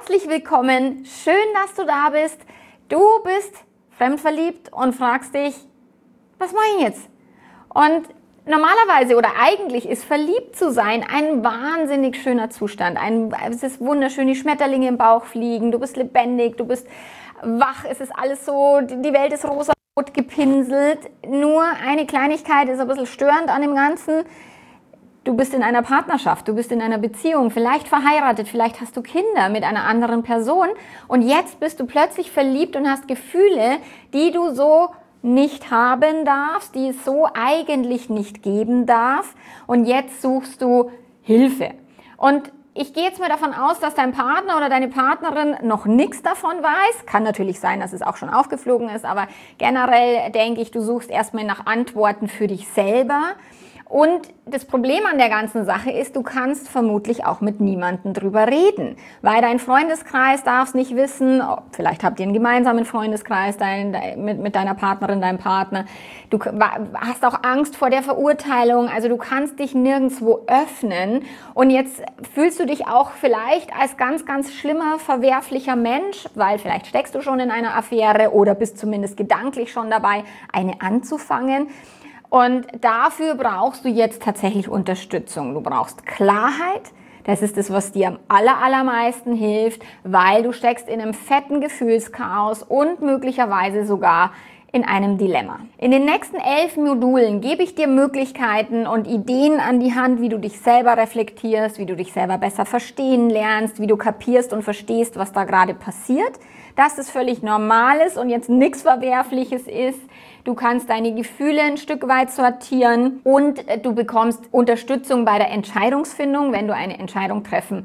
Herzlich willkommen, schön, dass du da bist. Du bist fremdverliebt und fragst dich, was mache ich jetzt? Und normalerweise oder eigentlich ist verliebt zu sein ein wahnsinnig schöner Zustand. Es ist wunderschön, die Schmetterlinge im Bauch fliegen, du bist lebendig, du bist wach, es ist alles so, die Welt ist rosarot gepinselt. Nur eine Kleinigkeit ist ein bisschen störend an dem Ganzen. Du bist in einer Partnerschaft, du bist in einer Beziehung, vielleicht verheiratet, vielleicht hast du Kinder mit einer anderen Person und jetzt bist du plötzlich verliebt und hast Gefühle, die du so nicht haben darfst, die es so eigentlich nicht geben darf und jetzt suchst du Hilfe. Und ich gehe jetzt mal davon aus, dass dein Partner oder deine Partnerin noch nichts davon weiß. Kann natürlich sein, dass es auch schon aufgeflogen ist, aber generell denke ich, du suchst erstmal nach Antworten für dich selber. Und das Problem an der ganzen Sache ist, du kannst vermutlich auch mit niemandem drüber reden, weil dein Freundeskreis darf es nicht wissen, vielleicht habt ihr einen gemeinsamen Freundeskreis mit deiner Partnerin, deinem Partner. Du hast auch Angst vor der Verurteilung, also du kannst dich nirgendwo öffnen und jetzt fühlst du dich auch vielleicht als ganz, ganz schlimmer, verwerflicher Mensch, weil vielleicht steckst du schon in einer Affäre oder bist zumindest gedanklich schon dabei, eine anzufangen. Und dafür brauchst du jetzt tatsächlich Unterstützung. Du brauchst Klarheit. Das ist das, was dir am allermeisten hilft, weil du steckst in einem fetten Gefühlschaos und möglicherweise sogar in einem Dilemma. In den nächsten 11 Modulen gebe ich dir Möglichkeiten und Ideen an die Hand, wie du dich selber reflektierst, wie du dich selber besser verstehen lernst, wie du kapierst und verstehst, was da gerade passiert, dass es völlig normal ist und jetzt nichts Verwerfliches ist. Du kannst deine Gefühle ein Stück weit sortieren und du bekommst Unterstützung bei der Entscheidungsfindung, wenn du eine Entscheidung treffen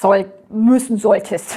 solltest.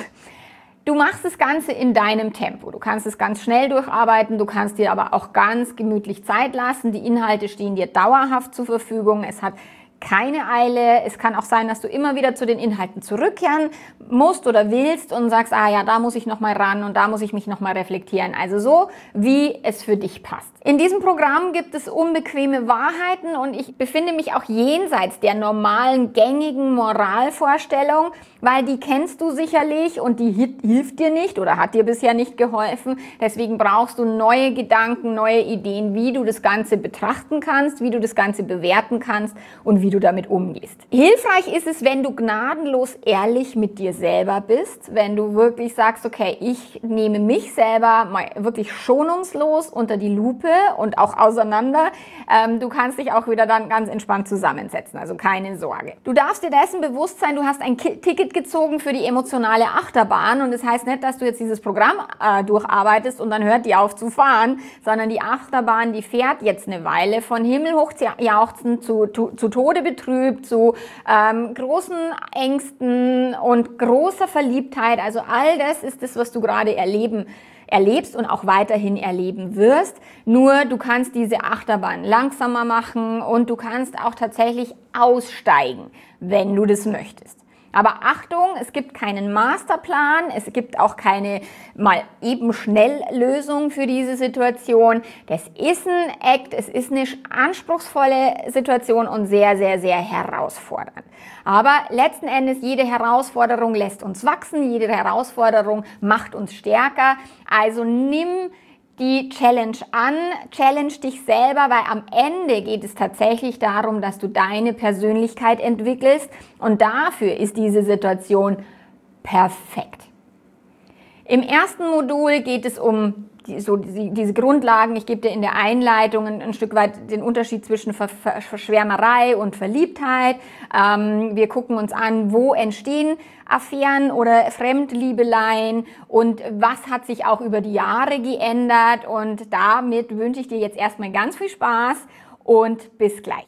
Du machst das Ganze in deinem Tempo. Du kannst es ganz schnell durcharbeiten, du kannst dir aber auch ganz gemütlich Zeit lassen. Die Inhalte stehen dir dauerhaft zur Verfügung. Es hat keine Eile. Es kann auch sein, dass du immer wieder zu den Inhalten zurückkehren musst oder willst und sagst, ah ja, da muss ich nochmal ran und da muss ich mich nochmal reflektieren. Also so, wie es für dich passt. In diesem Programm gibt es unbequeme Wahrheiten und ich befinde mich auch jenseits der normalen, gängigen Moralvorstellung, weil die kennst du sicherlich und die hilft dir nicht oder hat dir bisher nicht geholfen. Deswegen brauchst du neue Gedanken, neue Ideen, wie du das Ganze betrachten kannst, wie du das Ganze bewerten kannst und wie du damit umgehst. Hilfreich ist es, wenn du gnadenlos ehrlich mit dir selber bist, wenn du wirklich sagst, okay, ich nehme mich selber mal wirklich schonungslos unter die Lupe und auch auseinander. Du kannst dich auch wieder dann ganz entspannt zusammensetzen, also keine Sorge. Du darfst dir dessen bewusst sein, du hast ein Ticket gezogen für die emotionale Achterbahn und das heißt nicht, dass du jetzt dieses Programm durcharbeitest und dann hört die auf zu fahren, sondern die Achterbahn, die fährt jetzt eine Weile von himmelhoch jauchzen zu Tode betrübt, zu großen Ängsten und großer Verliebtheit. Also all das ist das, was du gerade erlebst und auch weiterhin erleben wirst. Nur du kannst diese Achterbahn langsamer machen und du kannst auch tatsächlich aussteigen, wenn du das möchtest. Aber Achtung, es gibt keinen Masterplan, es gibt auch keine mal eben schnell Lösung für diese Situation. Das ist ein Act, es ist eine anspruchsvolle Situation und sehr, sehr, sehr herausfordernd. Aber letzten Endes, jede Herausforderung lässt uns wachsen, jede Herausforderung macht uns stärker. Also nimm die Challenge an, challenge dich selber, weil am Ende geht es tatsächlich darum, dass du deine Persönlichkeit entwickelst und dafür ist diese Situation perfekt. Im ersten Modul geht es um diese Grundlagen. Ich gebe dir in der Einleitung ein Stück weit den Unterschied zwischen Verschwärmerei und Verliebtheit. Wir gucken uns an, wo entstehen Affären oder Fremdliebeleien und was hat sich auch über die Jahre geändert. Und damit wünsche ich dir jetzt erstmal ganz viel Spaß und bis gleich.